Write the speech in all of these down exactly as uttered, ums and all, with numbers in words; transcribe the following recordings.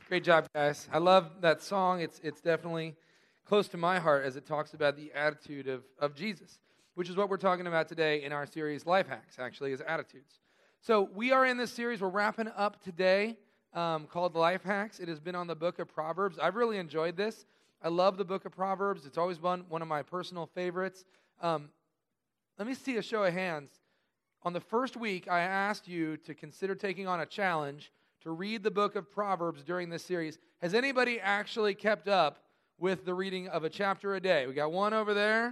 Great job, guys. I love that song. It's it's definitely close to my heart as it talks about the attitude of, of Jesus, which is what we're talking about today in our series, Life Hacks, actually, is attitudes. So we are in this series. We're wrapping up today um, called Life Hacks. It has been on the book of Proverbs. I've really enjoyed this. I love the book of Proverbs. It's always been one of my personal favorites. Um, let me see a show of hands. On the first week, I asked you to consider taking on a challenge to read the book of Proverbs during this series. Has anybody actually kept up with the reading of a chapter a day? We got one over there.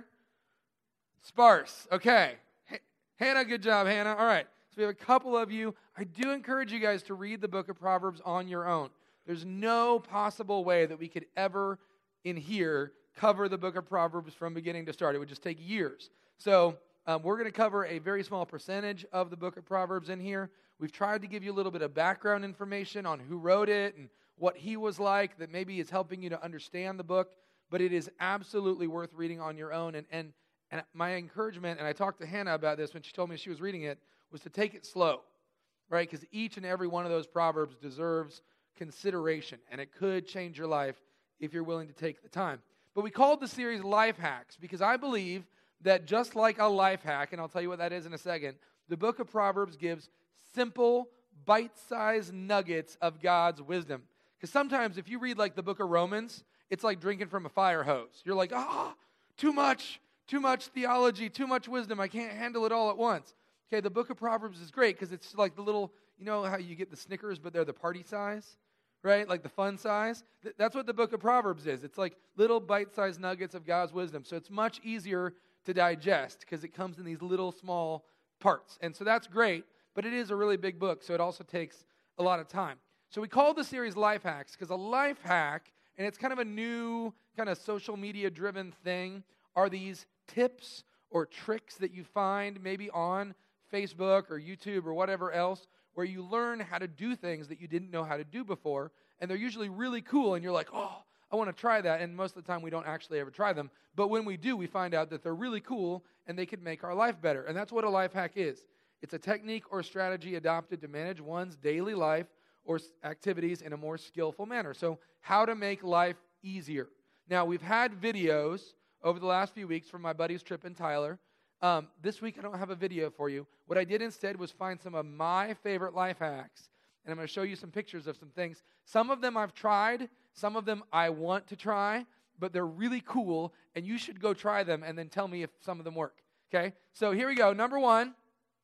Sparse. Okay. H- Hannah, good job, Hannah. All right. So we have a couple of you. I do encourage you guys to read the book of Proverbs on your own. There's no possible way that we could ever, in here, cover the book of Proverbs from beginning to start. It would just take years. So um, we're going to cover a very small percentage of the book of Proverbs in here. We've tried to give you a little bit of background information on who wrote it and what he was like that maybe is helping you to understand the book, but it is absolutely worth reading on your own. And, and, and my encouragement, and I talked to Hannah about this when she told me she was reading it, was to take it slow, right? Because each and every one of those Proverbs deserves consideration, and it could change your life if you're willing to take the time. But we called the series Life Hacks because I believe that just like a life hack, and I'll tell you what that is in a second, the book of Proverbs gives simple, bite-sized nuggets of God's wisdom. Because sometimes if you read like the book of Romans, it's like drinking from a fire hose. You're like, ah, too much, too much theology, too much wisdom. I can't handle it all at once. Okay, the book of Proverbs is great because it's like the little, you know how you get the Snickers, but they're the party size, right? Like the fun size. Th- that's what the book of Proverbs is. It's like little bite-sized nuggets of God's wisdom. So it's much easier to digest because it comes in these little small parts. And so that's great. But it is a really big book, so it also takes a lot of time. So we call the series Life Hacks because a life hack, and it's kind of a new kind of social media-driven thing, are these tips or tricks that you find maybe on Facebook or YouTube or whatever else where you learn how to do things that you didn't know how to do before, and they're usually really cool, and you're like, oh, I want to try that, and most of the time we don't actually ever try them. But when we do, we find out that they're really cool, and they could make our life better, and that's what a life hack is. It's a technique or strategy adopted to manage one's daily life or activities in a more skillful manner. So how to make life easier. Now, we've had videos over the last few weeks from my buddies Tripp and Tyler. Um, this week, I don't have a video for you. What I did instead was find some of my favorite life hacks, and I'm going to show you some pictures of some things. Some of them I've tried. Some of them I want to try, but they're really cool, and you should go try them and then tell me if some of them work. Okay? So here we go. Number one.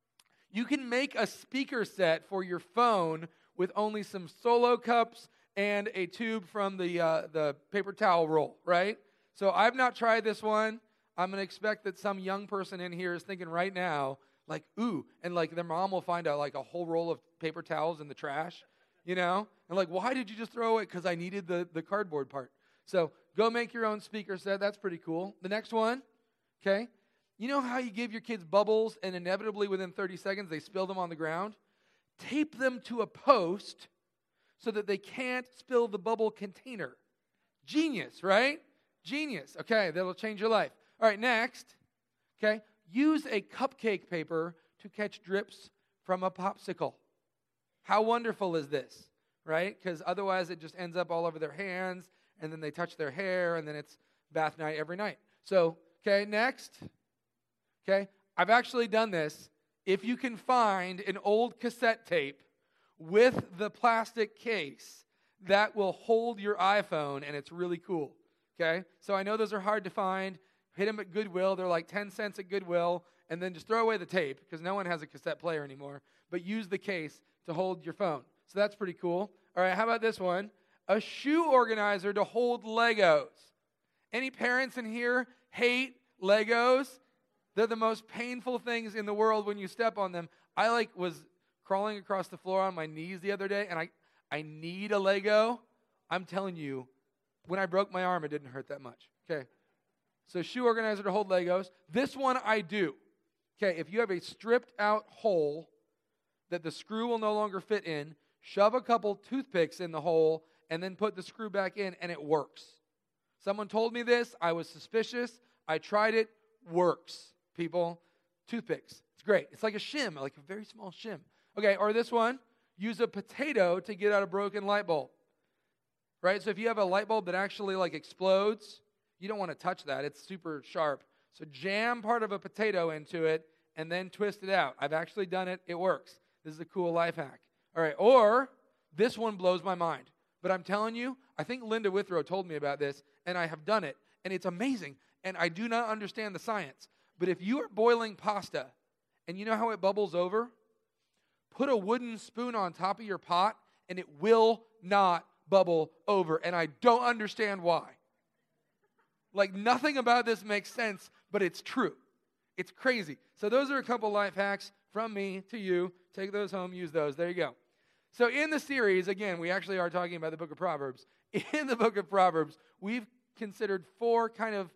You can make a speaker set for your phone with only some Solo cups and a tube from the uh, the paper towel roll, right? So I've not tried this one. I'm going to expect that some young person in here is thinking right now, like, ooh, and like their mom will find out like a whole roll of paper towels in the trash, you know? And like, why did you just throw it? Because I needed the, the cardboard part. So go make your own speaker set. That's pretty cool. The next one, okay? You know how you give your kids bubbles and inevitably within thirty seconds they spill them on the ground? Tape them to a post so that they can't spill the bubble container. Genius, right? Genius. Okay, that'll change your life. All right, next, okay, use a cupcake paper to catch drips from a popsicle. How wonderful is this, right? Because otherwise it just ends up all over their hands and then they touch their hair and then it's bath night every night. So, okay, next. Okay, I've actually done this. If you can find an old cassette tape with the plastic case, that will hold your iPhone, and it's really cool. Okay, so I know those are hard to find. Hit them at Goodwill. They're like ten cents at Goodwill, and then just throw away the tape because no one has a cassette player anymore. But use the case to hold your phone. So that's pretty cool. All right, how about this one? A shoe organizer to hold Legos. Any parents in here hate Legos? They're the most painful things in the world when you step on them. I like was crawling across the floor on my knees the other day, and I, I need a Lego. I'm telling you, when I broke my arm, it didn't hurt that much. Okay, so shoe organizer to hold Legos. This one I do. Okay, if you have a stripped out hole that the screw will no longer fit in, shove a couple toothpicks in the hole, and then put the screw back in, and it works. Someone told me this. I was suspicious. I tried it. Works. People, toothpicks. It's great. It's like a shim, like a very small shim. Okay, or this one, use a potato to get out a broken light bulb. right? So if you have a light bulb that actually like explodes, you don't want to touch that. It's super sharp. So jam part of a potato into it and then twist it out. I've actually done it. It works. This is a cool life hack. All right, or this one blows my mind. But I'm telling you, I think Linda Withrow told me about this, and I have done it, and it's amazing. And I do not understand the science. But if you are boiling pasta, and you know how it bubbles over? Put a wooden spoon on top of your pot, and it will not bubble over. And I don't understand why. Like, nothing about this makes sense, but it's true. It's crazy. So those are a couple life hacks from me to you. Take those home, use those. There you go. So in the series, again, we actually are talking about the book of Proverbs. In the book of Proverbs, we've considered four kind of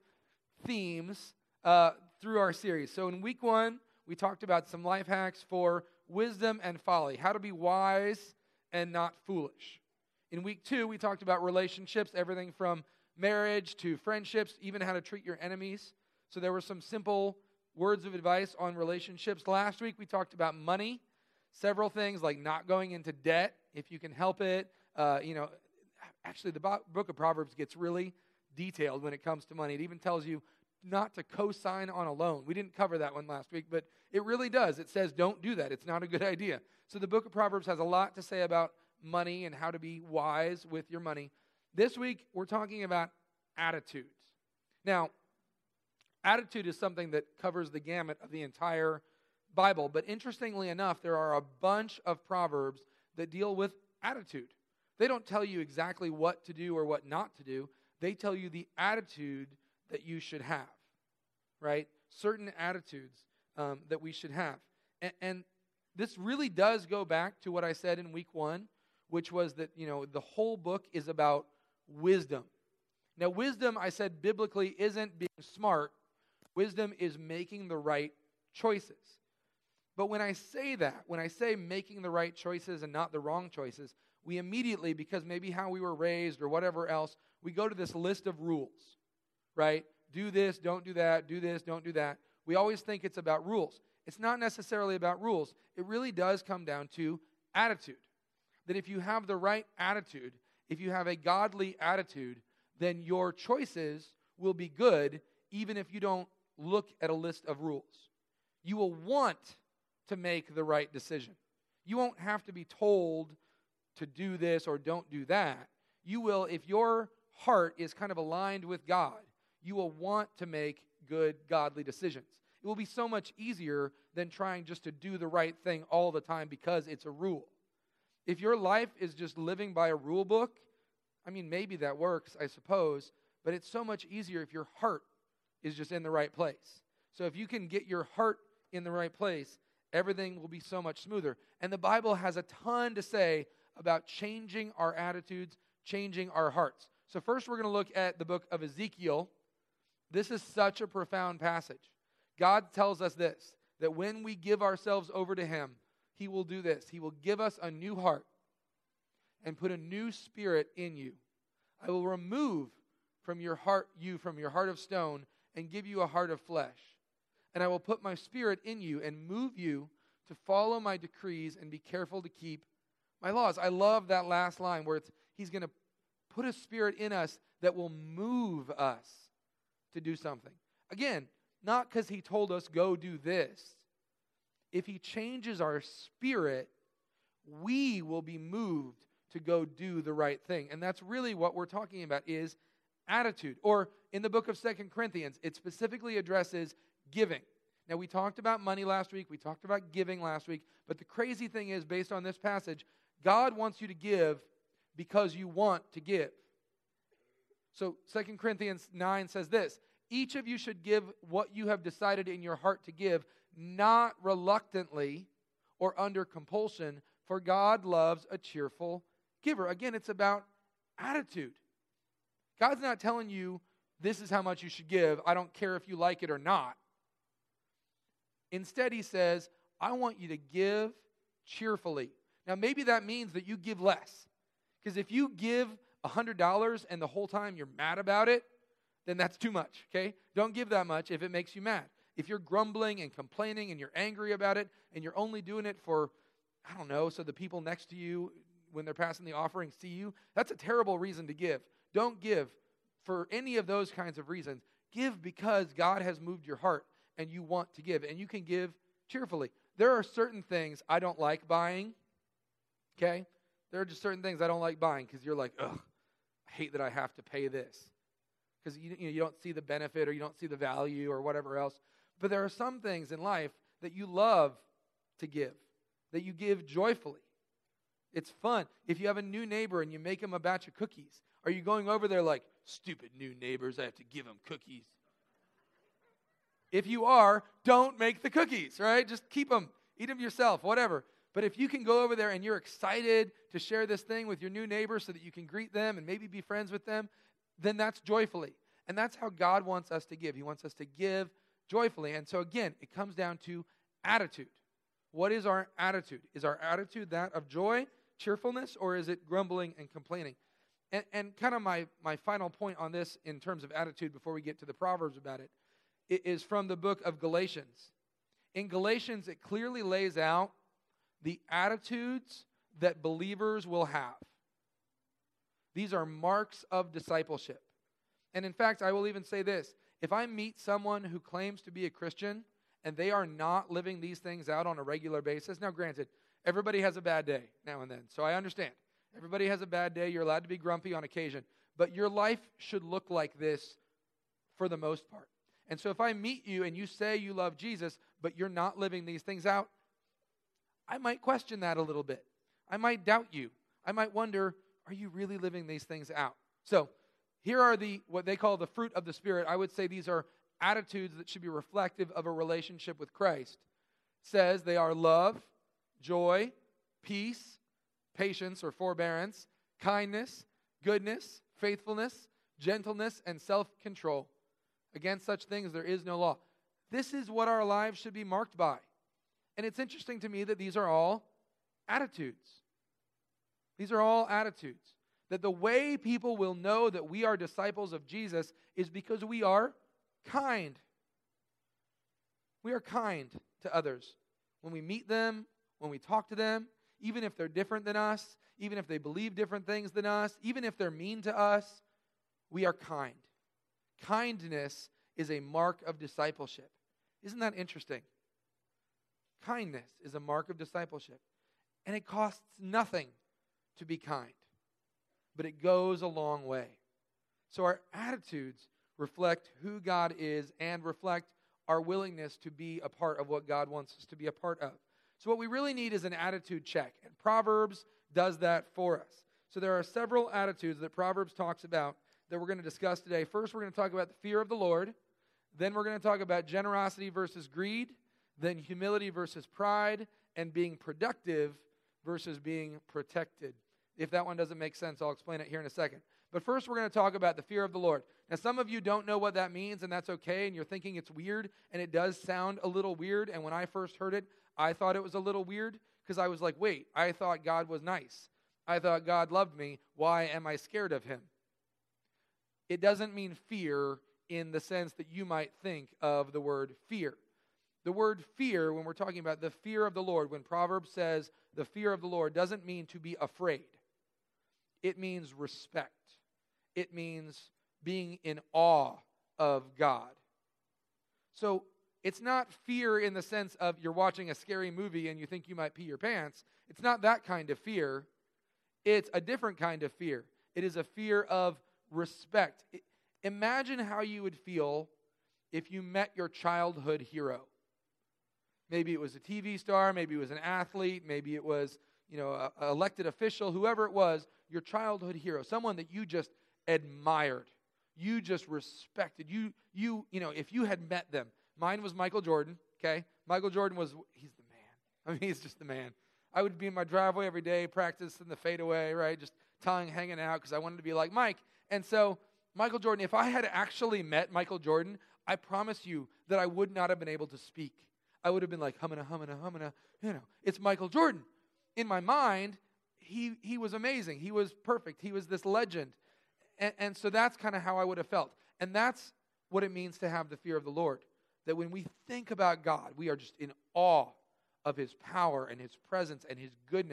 themes uh, through our series. So in week one, we talked about some life hacks for wisdom and folly, how to be wise and not foolish. In week two, we talked about relationships, everything from marriage to friendships, even how to treat your enemies. So there were some simple words of advice on relationships. Last week, we talked about money. Several things like not going into debt if you can help it. Uh, you know, actually, the book of Proverbs gets really detailed when it comes to money. It even tells you not to co-sign on a loan. We didn't cover that one last week, but it really does. It says don't do that. It's not a good idea. So the book of Proverbs has a lot to say about money and how to be wise with your money. This week, we're talking about attitudes. Now, attitude is something that covers the gamut of the entire Bible, but interestingly enough, there are a bunch of Proverbs that deal with attitude. They don't tell you exactly what to do or what not to do. They tell you the attitude that you should have, right? Certain attitudes um, that we should have. And, and this really does go back to what I said in week one, which was that, you know, the whole book is about wisdom. Now, wisdom, I said biblically, isn't being smart. Wisdom is making the right choices. But when I say that, when I say making the right choices and not the wrong choices, we immediately, because maybe how we were raised or whatever else, we go to this list of rules, right? Do this, don't do that, do this, don't do that. We always think it's about rules. It's not necessarily about rules. It really does come down to attitude. That if you have the right attitude, if you have a godly attitude, then your choices will be good even if you don't look at a list of rules. You will want to make the right decision. You won't have to be told to do this or don't do that. You will, if your heart is kind of aligned with God, you will want to make good, godly decisions. It will be so much easier than trying just to do the right thing all the time because it's a rule. If your life is just living by a rule book, I mean, maybe that works, I suppose, but it's so much easier if your heart is just in the right place. So if you can get your heart in the right place, everything will be so much smoother. And the Bible has a ton to say about changing our attitudes, changing our hearts. So first we're going to look at the book of Ezekiel. This is such a profound passage. God tells us this, that when we give ourselves over to Him, He will do this. He will give us a new heart and put a new spirit in you. I will remove from your heart you from your heart of stone and give you a heart of flesh. And I will put my spirit in you and move you to follow my decrees and be careful to keep my laws. I love that last line where it's, He's going to put a spirit in us that will move us to do something. Again, not because He told us, go do this. If He changes our spirit, we will be moved to go do the right thing. And that's really what we're talking about is attitude. Or in the book of Second Corinthians, it specifically addresses giving. Now, we talked about money last week. We talked about giving last week. But the crazy thing is, based on this passage, God wants you to give because you want to give. So Second Corinthians nine says this, each of you should give what you have decided in your heart to give, not reluctantly or under compulsion, for God loves a cheerful giver. Again, it's about attitude. God's not telling you this is how much you should give. I don't care if you like it or not. Instead, He says, I want you to give cheerfully. Now, maybe that means that you give less. Because if you give one hundred dollars and the whole time you're mad about it, then that's too much, okay? Don't give that much if it makes you mad. If you're grumbling and complaining and you're angry about it and you're only doing it for, I don't know, so the people next to you when they're passing the offering see you, that's a terrible reason to give. Don't give for any of those kinds of reasons. Give because God has moved your heart and you want to give, and you can give cheerfully. There are certain things I don't like buying, okay? There are just certain things I don't like buying because you're like, ugh, I hate that I have to pay this. Because you, you know, you don't see the benefit or you don't see the value or whatever else. But there are some things in life that you love to give, that you give joyfully. It's fun. If you have a new neighbor and you make him a batch of cookies, are you going over there like, stupid new neighbors, I have to give them cookies? If you are, don't make the cookies, right? Just keep them. Eat them yourself, whatever. But if you can go over there and you're excited to share this thing with your new neighbor so that you can greet them and maybe be friends with them, then that's joyfully. And that's how God wants us to give. He wants us to give joyfully. And so again, it comes down to attitude. What is our attitude? Is our attitude that of joy, cheerfulness, or is it grumbling and complaining? And, and kind of my, my final point on this in terms of attitude before we get to the Proverbs about it, it is from the book of Galatians. In Galatians, it clearly lays out the attitudes that believers will have. These are marks of discipleship. And in fact, I will even say this. If I meet someone who claims to be a Christian and they are not living these things out on a regular basis, now granted, everybody has a bad day now and then, so I understand. Everybody has a bad day. You're allowed to be grumpy on occasion. But your life should look like this for the most part. And so if I meet you and you say you love Jesus, but you're not living these things out, I might question that a little bit. I might doubt you. I might wonder, are you really living these things out? So here are the what they call the fruit of the Spirit. I would say these are attitudes that should be reflective of a relationship with Christ. It says they are love, joy, peace, patience or forbearance, kindness, goodness, faithfulness, gentleness, and self-control. Against such things there is no law. This is what our lives should be marked by. And it's interesting to me that these are all attitudes. These are all attitudes. That the way people will know that we are disciples of Jesus is because we are kind. We are kind to others. When we meet them, when we talk to them, even if they're different than us, even if they believe different things than us, even if they're mean to us, we are kind. Kindness is a mark of discipleship. Isn't that interesting? Kindness is a mark of discipleship. And it costs nothing to be kind. But it goes a long way. So our attitudes reflect who God is and reflect our willingness to be a part of what God wants us to be a part of. So what we really need is an attitude check. And Proverbs does that for us. So there are several attitudes that Proverbs talks about that we're going to discuss today. First, we're going to talk about the fear of the Lord. Then we're going to talk about generosity versus greed. Then humility versus pride. And being productive versus being protected. If that one doesn't make sense, I'll explain it here in a second. But first, we're going to talk about the fear of the Lord. Now, some of you don't know what that means, and that's okay, and you're thinking it's weird, and it does sound a little weird. And when I first heard it, I thought it was a little weird because I was like, wait, I thought God was nice. I thought God loved me. Why am I scared of him? It doesn't mean fear in the sense that you might think of the word fear. The word fear, when we're talking about the fear of the Lord, when Proverbs says the fear of the Lord, doesn't mean to be afraid. It means respect. It means being in awe of God. So it's not fear in the sense of you're watching a scary movie and you think you might pee your pants. It's not that kind of fear. It's a different kind of fear. It is a fear of respect. It, imagine how you would feel if you met your childhood hero. Maybe it was a T V star, maybe it was an athlete, maybe it was, you know, an elected official, whoever it was, your childhood hero, someone that you just admired, you just respected. You, you, you know, if you had met them, mine was Michael Jordan, okay? Michael Jordan was, he's the man. I mean, he's just the man. I would be in my driveway every day, practicing the fadeaway, right? Just tongue hanging out because I wanted to be like Mike. And so, Michael Jordan, if I had actually met Michael Jordan, I promise you that I would not have been able to speak. I would have been like, humana, humana, humana, you know, it's Michael Jordan. In my mind, he he was amazing. He was perfect. He was this legend. And, and so that's kind of how I would have felt. And that's what it means to have the fear of the Lord. That when we think about God, we are just in awe of his power and his presence and his goodness.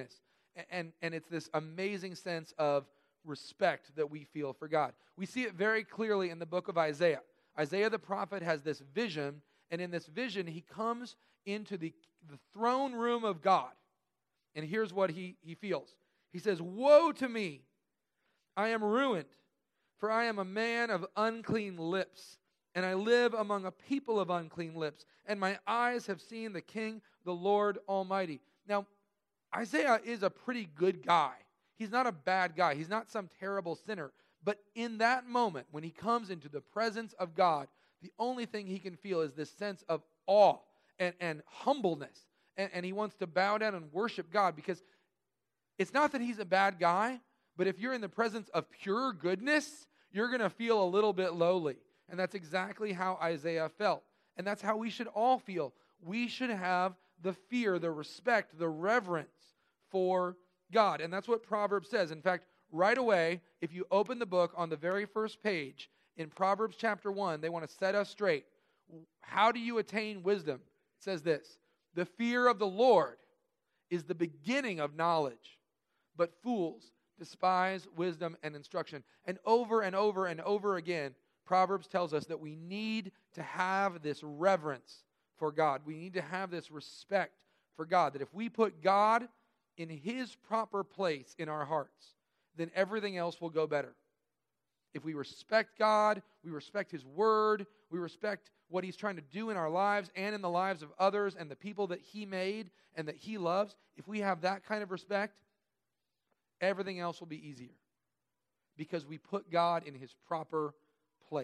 And, and it's this amazing sense of respect that we feel for God. We see it very clearly in the book of Isaiah. Isaiah the prophet has this vision, and in this vision, he comes into the, the throne room of God. And here's what he, he feels. He says, "Woe to me! I am ruined, for I am a man of unclean lips, and I live among a people of unclean lips, and my eyes have seen the King, the Lord Almighty." Now, Isaiah is a pretty good guy. He's not a bad guy. He's not some terrible sinner. But in that moment, when he comes into the presence of God, the only thing he can feel is this sense of awe and, and humbleness. And, and he wants to bow down and worship God, because it's not that he's a bad guy, but if you're in the presence of pure goodness, you're going to feel a little bit lowly. And that's exactly how Isaiah felt. And that's how we should all feel. We should have the fear, the respect, the reverence for God. And that's what Proverbs says. In fact, right away, if you open the book on the very first page, in Proverbs chapter one, they want to set us straight. How do you attain wisdom? It says this: "The fear of the Lord is the beginning of knowledge, but fools despise wisdom and instruction." And over and over and over again, Proverbs tells us that we need to have this reverence for God. We need to have this respect for God. That if we put God in His proper place in our hearts, then everything else will go better. If we respect God, we respect His Word, we respect what He's trying to do in our lives and in the lives of others and the people that He made and that He loves, if we have that kind of respect, everything else will be easier. Because we put God in His proper place.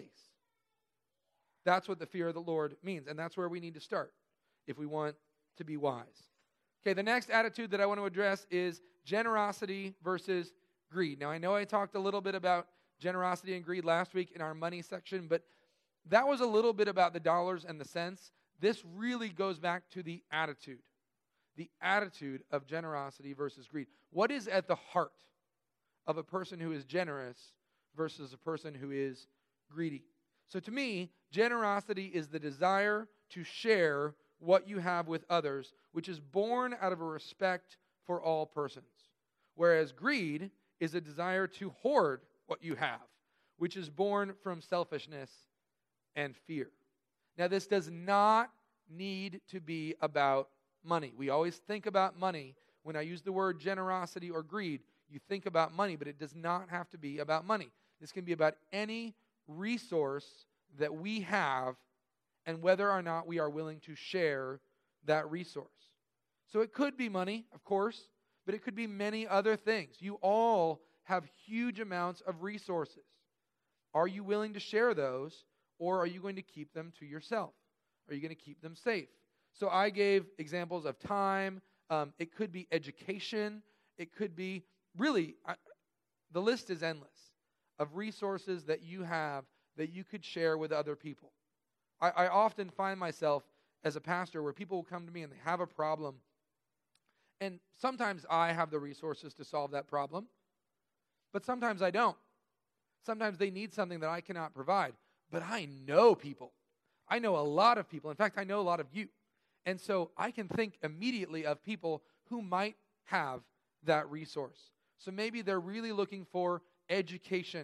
That's what the fear of the Lord means, and that's where we need to start if we want to be wise. Okay, the next attitude that I want to address is generosity versus greed. Now, I know I talked a little bit about generosity and greed last week in our money section, but that was a little bit about the dollars and the cents. This really goes back to the attitude. The attitude of generosity versus greed. What is at the heart of a person who is generous versus a person who is greedy? So to me, generosity is the desire to share what you have with others, which is born out of a respect for all persons. Whereas greed is a desire to hoard what you have, which is born from selfishness and fear. Now, this does not need to be about money. We always think about money. When I use the word generosity or greed, you think about money, but it does not have to be about money. This can be about any resource that we have and whether or not we are willing to share that resource. So it could be money, of course, but it could be many other things. You all have huge amounts of resources. Are you willing to share those, or are you going to keep them to yourself? Are you going to keep them safe? So I gave examples of time. Um, it could be education. It could be, really, I, the list is endless of resources that you have that you could share with other people. I, I often find myself as a pastor where people will come to me and they have a problem. And sometimes I have the resources to solve that problem, but sometimes I don't. Sometimes they need something that I cannot provide, but I know people. I know a lot of people. In fact, I know a lot of you. And so I can think immediately of people who might have that resource. So maybe they're really looking for education.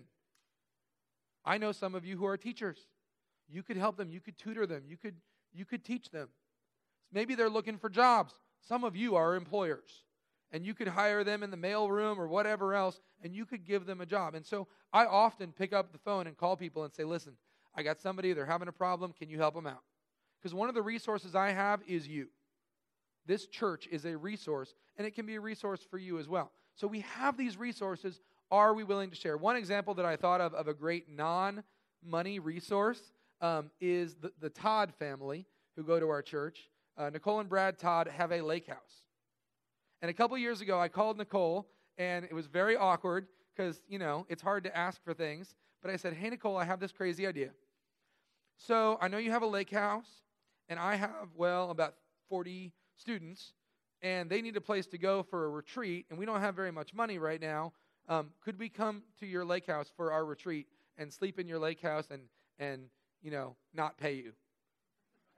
I know some of you who are teachers. You could help them. You could tutor them. You could, you could teach them. Maybe they're looking for jobs. Some of you are employers. And you could hire them in the mailroom or whatever else, and you could give them a job. And so I often pick up the phone and call people and say, listen, I got somebody, they're having a problem. Can you help them out? Because one of the resources I have is you. This church is a resource, and it can be a resource for you as well. So we have these resources. Are we willing to share? One example that I thought of of a great non-money resource um, is the, the Todd family who go to our church. Uh, Nicole and Brad Todd have a lake house. And a couple years ago, I called Nicole, and it was very awkward because, you know, it's hard to ask for things. But I said, hey, Nicole, I have this crazy idea. So I know you have a lake house, and I have, well, about forty students, and they need a place to go for a retreat, and we don't have very much money right now. Um, could we come to your lake house for our retreat and sleep in your lake house and, and you know, not pay you?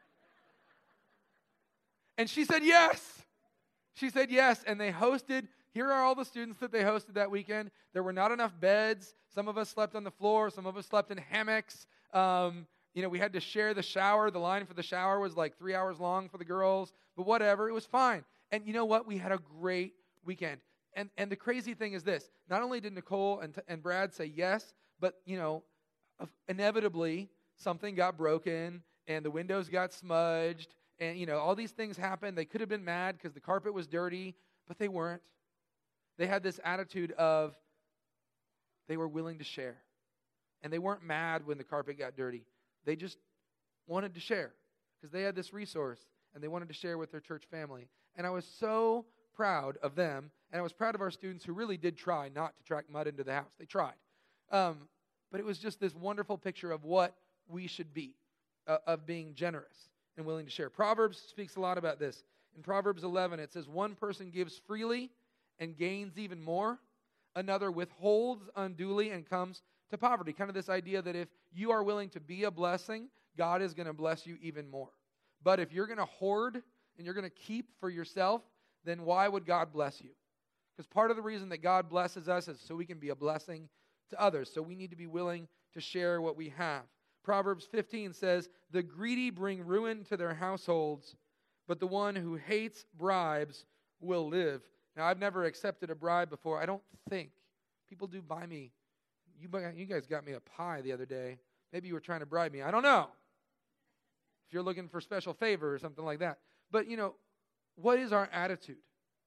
And she said yes. She said yes, and they hosted Here are all the students that they hosted that weekend. There were not enough beds. Some of us slept on the floor. Some of us slept in hammocks. Um, you know, we had to share the shower. The line for the shower was like three hours long for the girls. But whatever, it was fine. And you know what? We had a great weekend. And and the crazy thing is this. Not only did Nicole and, and Brad say yes, but, you know, inevitably something got broken and the windows got smudged. And, you know, all these things happened. They could have been mad because the carpet was dirty, but they weren't. They had this attitude of they were willing to share. And they weren't mad when the carpet got dirty. They just wanted to share because they had this resource and they wanted to share with their church family. And I was so proud of them, and I was proud of our students who really did try not to track mud into the house. They tried. Um, but it was just this wonderful picture of what we should be, uh, of being generous and willing to share. Proverbs speaks a lot about this. In Proverbs eleven, it says, one person gives freely and gains even more. Another withholds unduly and comes to poverty. Kind of this idea that if you are willing to be a blessing, God is going to bless you even more. But if you're going to hoard and you're going to keep for yourself, then why would God bless you? Because part of the reason that God blesses us is so we can be a blessing to others. So we need to be willing to share what we have. Proverbs fifteen says, the greedy bring ruin to their households, but the one who hates bribes will live. Now, I've never accepted a bribe before. I don't think. People do buy me. You, you guys got me a pie the other day. Maybe you were trying to bribe me. I don't know. If you're looking for special favor or something like that. But, you know, what is our attitude?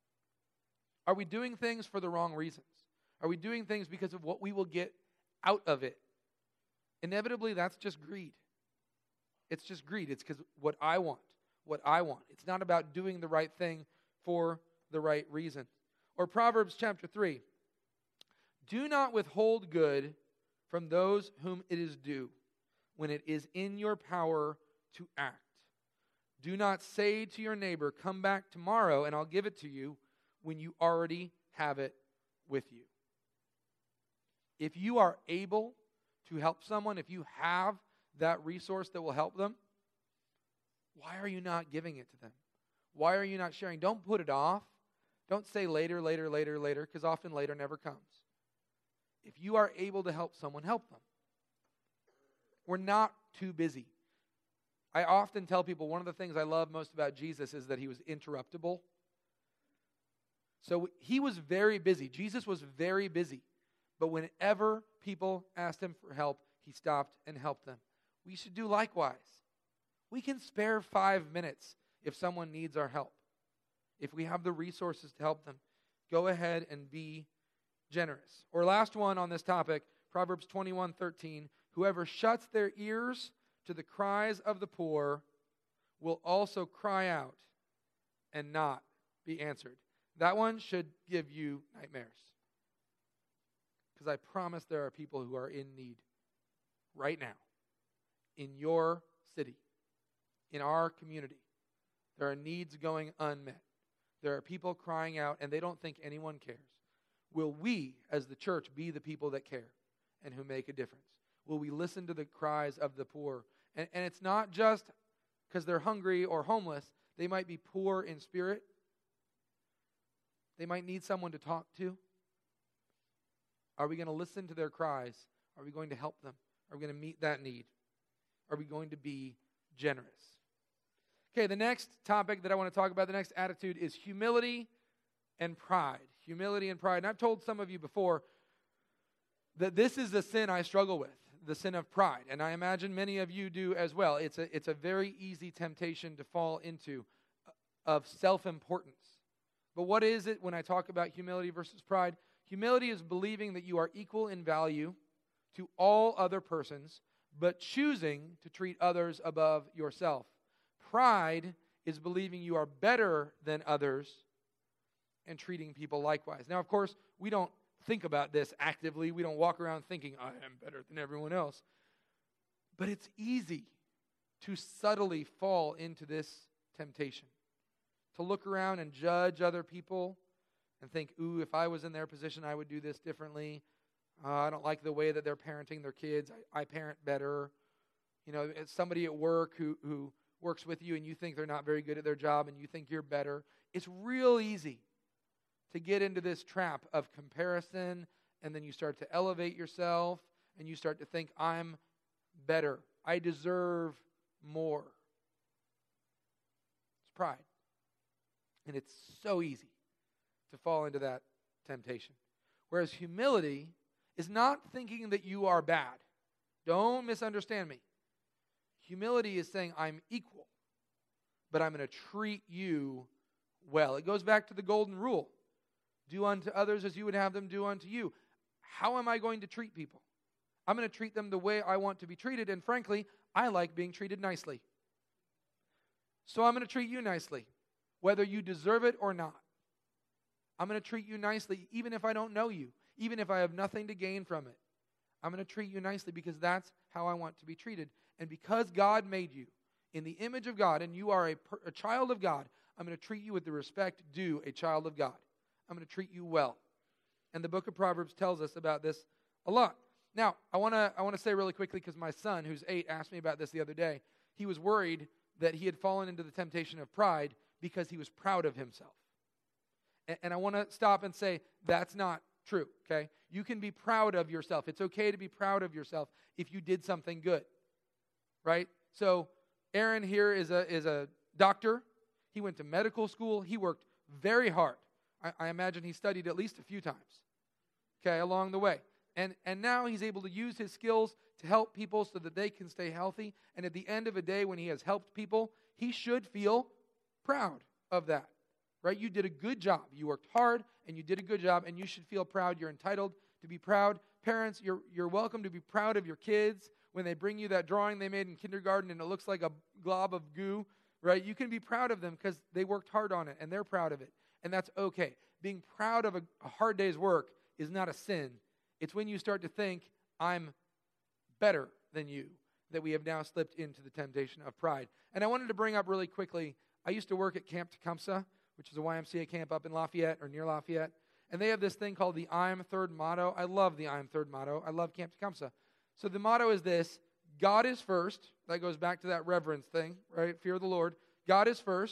Are we doing things for the wrong reasons? Are we doing things because of what we will get out of it? Inevitably, that's just greed. It's just greed. It's because what I want, what I want. It's not about doing the right thing for the right reason. Or Proverbs chapter three. Do not withhold good from those whom it is due, when it is in your power to act. Do not say to your neighbor, come back tomorrow and I'll give it to you, when you already have it with you. If you are able to help someone, if you have that resource that will help them, why are you not giving it to them? Why are you not sharing? Don't put it off. Don't say later, later, later, later, because often later never comes. If you are able to help someone, help them. We're not too busy. I often tell people one of the things I love most about Jesus is that he was interruptible. So he was very busy. Jesus was very busy. But whenever people asked him for help, he stopped and helped them. We should do likewise. We can spare five minutes if someone needs our help. If we have the resources to help them, go ahead and be generous. Or last one on this topic, Proverbs twenty-one thirteen. Whoever shuts their ears to the cries of the poor will also cry out and not be answered. That one should give you nightmares. Because I promise there are people who are in need right now in your city, in our community. There are needs going unmet. There are people crying out and they don't think anyone cares. Will we, as the church, be the people that care and who make a difference? Will we listen to the cries of the poor? And, and it's not just because they're hungry or homeless. They might be poor in spirit. They might need someone to talk to. Are we going to listen to their cries? Are we going to help them? Are we going to meet that need? Are we going to be generous? Okay, the next topic that I want to talk about, the next attitude, is humility and pride. Humility and pride. And I've told some of you before that this is the sin I struggle with, the sin of pride. And I imagine many of you do as well. It's a, it's a very easy temptation to fall into, of self-importance. But what is it when I talk about humility versus pride? Humility is believing that you are equal in value to all other persons, but choosing to treat others above yourself. Pride is believing you are better than others and treating people likewise. Now, of course, we don't think about this actively. We don't walk around thinking, I am better than everyone else. But it's easy to subtly fall into this temptation, to look around and judge other people and think, ooh, if I was in their position, I would do this differently. Uh, I don't like the way that they're parenting their kids. I, I parent better. You know, it's somebody at work who, who works with you and you think they're not very good at their job and you think you're better. It's real easy to get into this trap of comparison, and then you start to elevate yourself, and you start to think, I'm better. I deserve more. It's pride. And it's so easy to fall into that temptation. Whereas humility is not thinking that you are bad. Don't misunderstand me. Humility is saying, I'm equal, but I'm going to treat you well. It goes back to the golden rule. Do unto others as you would have them do unto you. How am I going to treat people? I'm going to treat them the way I want to be treated, and frankly, I like being treated nicely. So I'm going to treat you nicely, whether you deserve it or not. I'm going to treat you nicely, even if I don't know you, even if I have nothing to gain from it. I'm going to treat you nicely because that's how I want to be treated. And because God made you in the image of God, and you are a, per, a child of God, I'm going to treat you with the respect due a child of God. I'm going to treat you well. And the book of Proverbs tells us about this a lot. Now, I want to I want to say really quickly, because my son, who's eight, asked me about this the other day. He was worried that he had fallen into the temptation of pride because he was proud of himself. And, and I want to stop and say, that's not true, okay? You can be proud of yourself. It's okay to be proud of yourself if you did something good, right? So Aaron here is a is a doctor. He went to medical school. He worked very hard. I, I imagine he studied at least a few times, okay, along the way. And and now he's able to use his skills to help people so that they can stay healthy. And at the end of a day, when he has helped people, he should feel proud of that, right? You did a good job. You worked hard, and you did a good job, and you should feel proud. You're entitled to be proud. Parents, you're you're welcome to be proud of your kids when they bring you that drawing they made in kindergarten and it looks like a glob of goo, right? You can be proud of them because they worked hard on it, and they're proud of it, and that's okay. Being proud of a, a hard day's work is not a sin. It's when you start to think, I'm better than you, that we have now slipped into the temptation of pride. And I wanted to bring up really quickly, I used to work at Camp Tecumseh, which is a Y M C A camp up in Lafayette or near Lafayette. And they have this thing called the I'm Third motto. I love the I'm Third motto. I love Camp Tecumseh. So the motto is this: God is first. That goes back to that reverence thing, right? Fear of the Lord. God is first.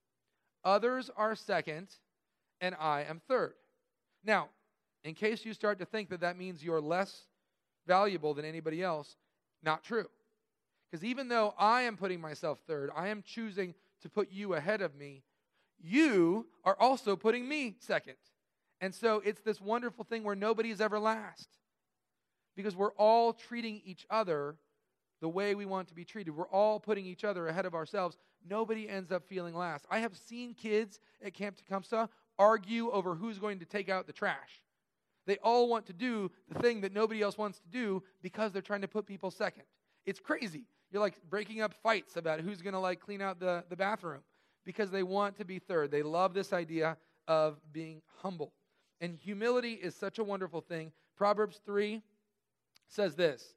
Others are second. And I am third. Now, in case you start to think that that means you're less valuable than anybody else, not true. Because even though I am putting myself third, I am choosing to put you ahead of me, you are also putting me second. And so it's this wonderful thing where nobody is ever last. Because we're all treating each other the way we want to be treated. We're all putting each other ahead of ourselves. Nobody ends up feeling last. I have seen kids at Camp Tecumseh argue over who's going to take out the trash. They all want to do the thing that nobody else wants to do because they're trying to put people second. It's crazy. You're like breaking up fights about who's going to like clean out the, the bathroom because they want to be third. They love this idea of being humble. And humility is such a wonderful thing. Proverbs three says this: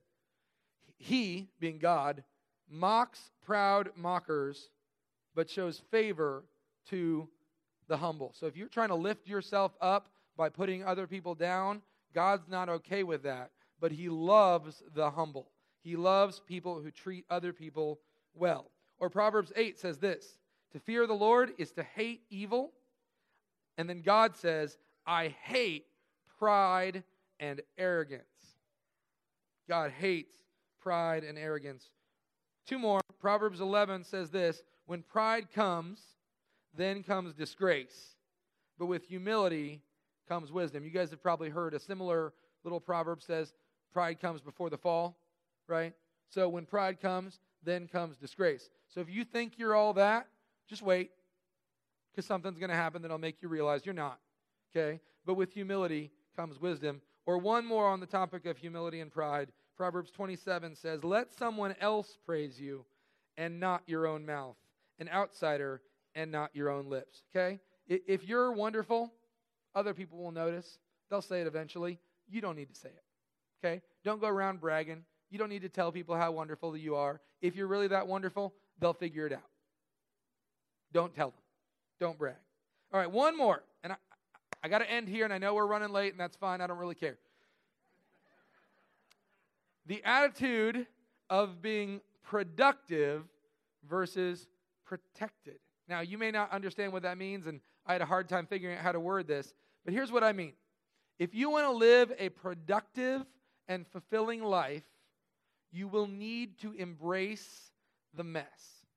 He, being God, mocks proud mockers, but shows favor to the humble. So if you're trying to lift yourself up by putting other people down, God's not okay with that. But He loves the humble. He loves people who treat other people well. Or Proverbs eight says this: to fear the Lord is to hate evil. And then God says, I hate pride and arrogance. God hates pride and arrogance. Two more. Proverbs eleven says this: when pride comes, then comes disgrace. But with humility comes wisdom. You guys have probably heard a similar little proverb says, pride comes before the fall, right? So when pride comes, then comes disgrace. So if you think you're all that, just wait, because something's going to happen that'll make you realize you're not, okay? But with humility comes wisdom. Or one more on the topic of humility and pride. Proverbs twenty-seven says, let someone else praise you and not your own mouth, an outsider and not your own lips, okay? If you're wonderful, other people will notice. They'll say it eventually. You don't need to say it, okay? Don't go around bragging. You don't need to tell people how wonderful you are. If you're really that wonderful, they'll figure it out. Don't tell them. Don't brag. All right, one more. And I, I got to end here, and I know we're running late, and that's fine. I don't really care. The attitude of being productive versus protected. Now, you may not understand what that means, and I had a hard time figuring out how to word this, But here's what I mean. If you want to live a productive and fulfilling life, you will need to embrace the mess.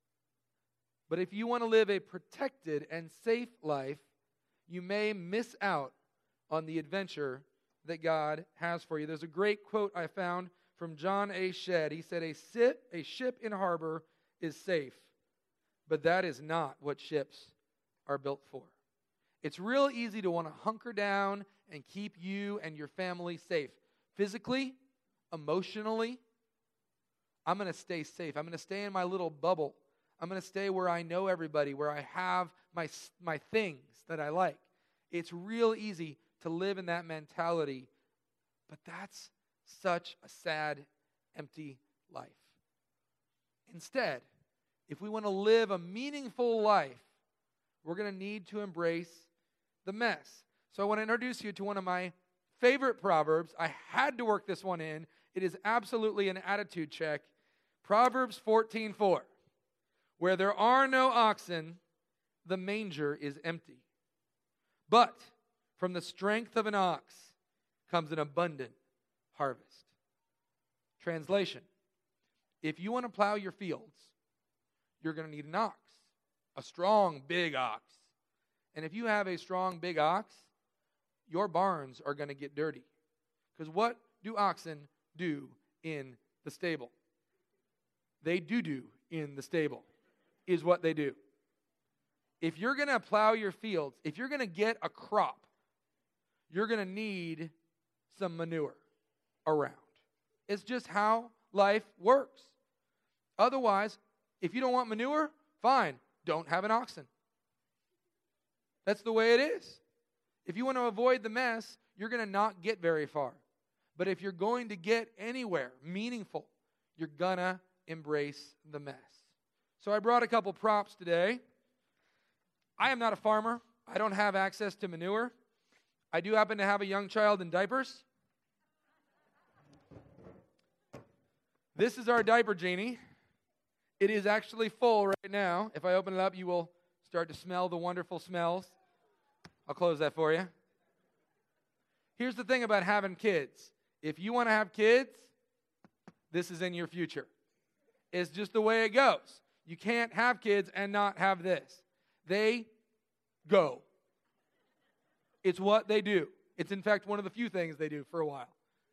But if you want to live a protected and safe life, you may miss out on the adventure that God has for you. There's a great quote I found from John A. Shedd. He said, a, sit, a ship in harbor is safe, but that is not what ships are built for. It's real easy to want to hunker down and keep you and your family safe. Physically, emotionally, I'm going to stay safe. I'm going to stay in my little bubble. I'm going to stay where I know everybody, where I have my, my things that I like. It's real easy to live in that mentality, but that's such a sad, empty life. Instead, if we want to live a meaningful life, we're going to need to embrace the mess. So I want to introduce you to one of my favorite proverbs. I had to work this one in. It is absolutely an attitude check. Proverbs fourteen four. Where there are no oxen, the manger is empty. But from the strength of an ox comes an abundant harvest. Translation. If you want to plow your fields, you're going to need an ox. A strong, big ox. And if you have a strong, big ox, your barns are going to get dirty. Because what do oxen do in the stable? They do-do in the stable is what they do. If you're going to plow your fields, if you're going to get a crop, you're going to need some manure around. It's just how life works. Otherwise, if you don't want manure, fine, don't have an oxen. That's the way it is. If you want to avoid the mess, you're going to not get very far. But if you're going to get anywhere meaningful, you're going to embrace the mess. So I brought a couple props today. I am not a farmer. I don't have access to manure. I do happen to have a young child in diapers. This is our diaper genie. It is actually full right now. If I open it up, you will start to smell the wonderful smells. I'll close that for you. Here's the thing about having kids. If you want to have kids, this is in your future. It's just the way it goes. You can't have kids and not have this. They go. It's what they do. It's, in fact, one of the few things they do for a while.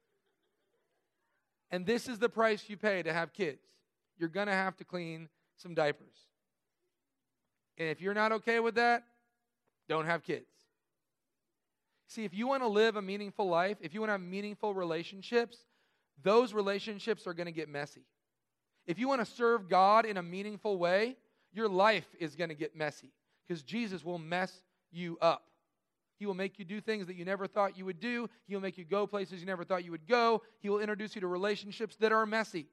And this is the price you pay to have kids. You're going to have to clean some diapers. And if you're not okay with that, don't have kids. See, if you want to live a meaningful life, if you want to have meaningful relationships, those relationships are going to get messy. If you want to serve God in a meaningful way, your life is going to get messy because Jesus will mess you up. He will make you do things that you never thought you would do. He will make you go places you never thought you would go. He will introduce you to relationships that are messy.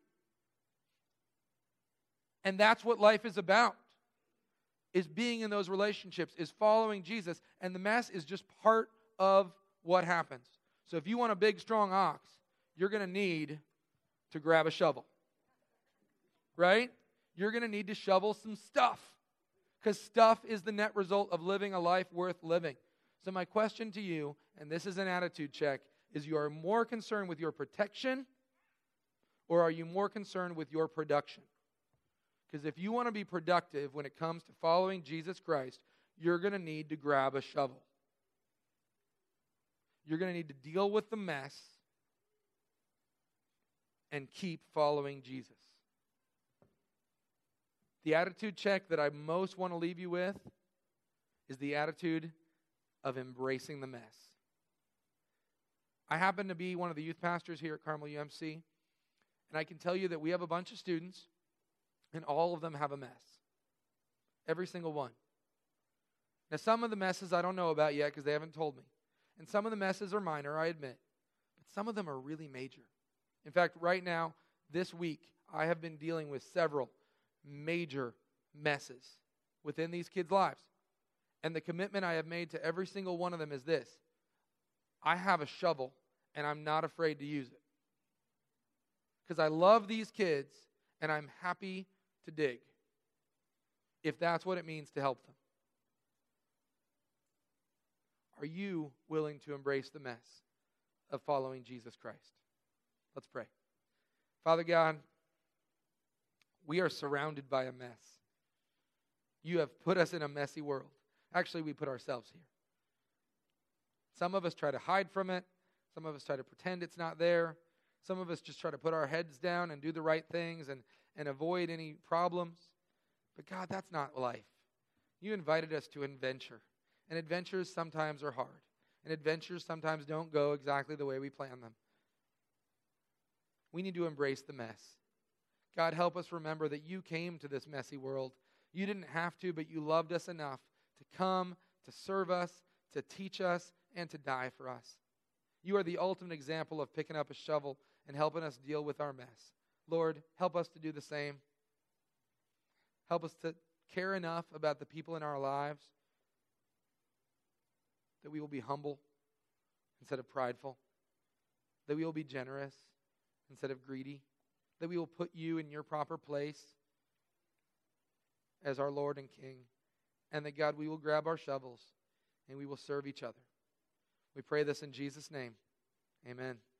And that's what life is about, is being in those relationships, is following Jesus. And the mess is just part of what happens. So if you want a big, strong ox, you're going to need to grab a shovel. Right? You're going to need to shovel some stuff because stuff is the net result of living a life worth living. So my question to you, and this is an attitude check, is you are more concerned with your protection or are you more concerned with your production? Because if you want to be productive when it comes to following Jesus Christ, you're going to need to grab a shovel. You're going to need to deal with the mess and keep following Jesus. The attitude check that I most want to leave you with is the attitude of embracing the mess. I happen to be one of the youth pastors here at Carmel U M C, and I can tell you that we have a bunch of students, and all of them have a mess. Every single one. Now, some of the messes I don't know about yet because they haven't told me. And some of the messes are minor, I admit. But some of them are really major. In fact, right now, this week, I have been dealing with several major messes within these kids' lives. And the commitment I have made to every single one of them is this. I have a shovel, and I'm not afraid to use it. Because I love these kids, and I'm happy to dig, if that's what it means to help them. Are you willing to embrace the mess of following Jesus Christ? Let's pray. Father God, we are surrounded by a mess. You have put us in a messy world. Actually, we put ourselves here. Some of us try to hide from it. Some of us try to pretend it's not there. Some of us just try to put our heads down and do the right things and, and avoid any problems. But God, that's not life. You invited us to adventure. And adventures sometimes are hard. And adventures sometimes don't go exactly the way we plan them. We need to embrace the mess. God, help us remember that you came to this messy world. You didn't have to, but you loved us enough to come, to serve us, to teach us, and to die for us. You are the ultimate example of picking up a shovel and helping us deal with our mess. Lord, help us to do the same. Help us to care enough about the people in our lives that we will be humble instead of prideful, that we will be generous instead of greedy, that we will put you in your proper place as our Lord and King, and that, God, we will grab our shovels and we will serve each other. We pray this in Jesus' name. Amen.